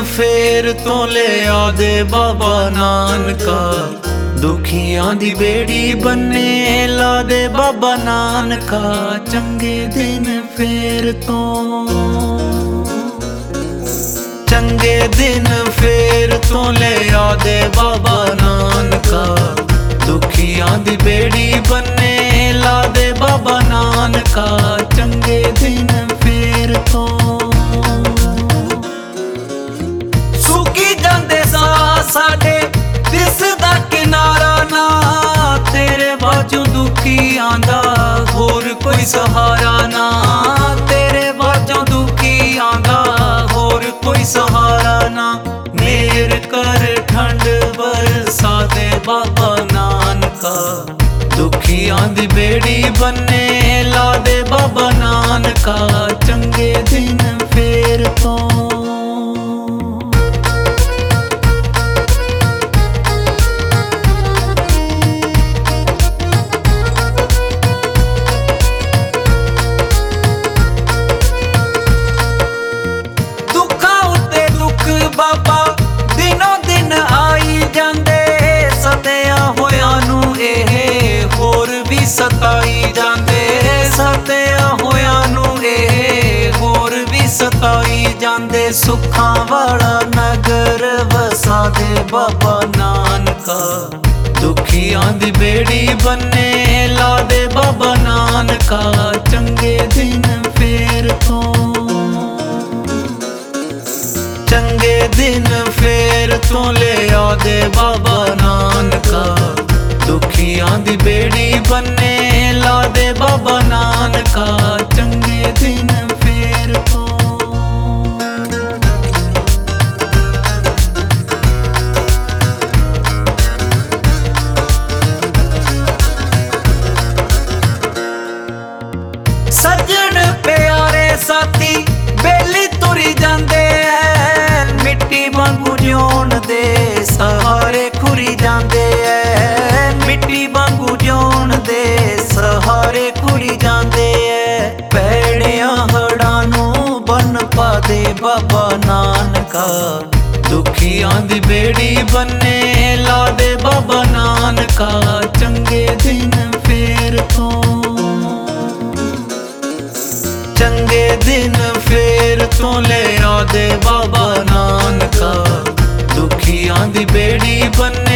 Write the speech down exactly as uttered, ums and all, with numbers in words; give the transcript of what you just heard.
फेर तो ले आदे बाबा नानका, दुखियां दी बेड़ी बन्ने ला दे बाबा नानका। चंगे दिन फेर तो चंगे दिन फेर तो ले आदे बाबा नानका, दुखियां दी बेड़ी बन्ने ला दे बाबा नानका। चंगे दिन फेर तो सुकी जांदे सा साडे दिसदा किनारा ना, तेरे बाजू दुखी आंदा होर कोई सहारा ना। तेरे बाजू दुखी आंदा होर कोई सहारा ना। मेर कर ठंड बरसा दे बाबा नानका, दुखियां दी बेड़ी बन्ने ला दे बाबा नानका। चंगे दिन फेर तो बाबा दिनों दिन आई जांदे, सतिया होया नू एह होर भी सताई जांदे। सतिया होया नू एह होर भी सताई जांदे। सुखां वाला नगर वसा दे बाबा नानका, दुखियां दी बेड़ी बन्ने ला दे बाबा नानका। चंगे दिन फेर तो चंगे दिन फेर तो ले आदे बाबा नानका, दुखियां दी बेड़ी बन्ने ला दे बाबा नानका। चंगे दिन फेर तो सज्जन प्यारे साथी बेली तुरी जांदे, मिट्टी वांगू जिउण दे सहारे खुरी जांदे ऐ। मिट्टी वांगू जिउण दे सहारे खुरी जांदे ऐ। पैड़ियां हड़ां नूं बन पा दे बाबा नानका, दुखियां दी बेड़ी बन्ने ला दे बाबा नानका। चंगे दिन फेर तो चंगे दिन फेर तो ले आदे बाबा नानका, दुखियां दी बेड़ी बन्ने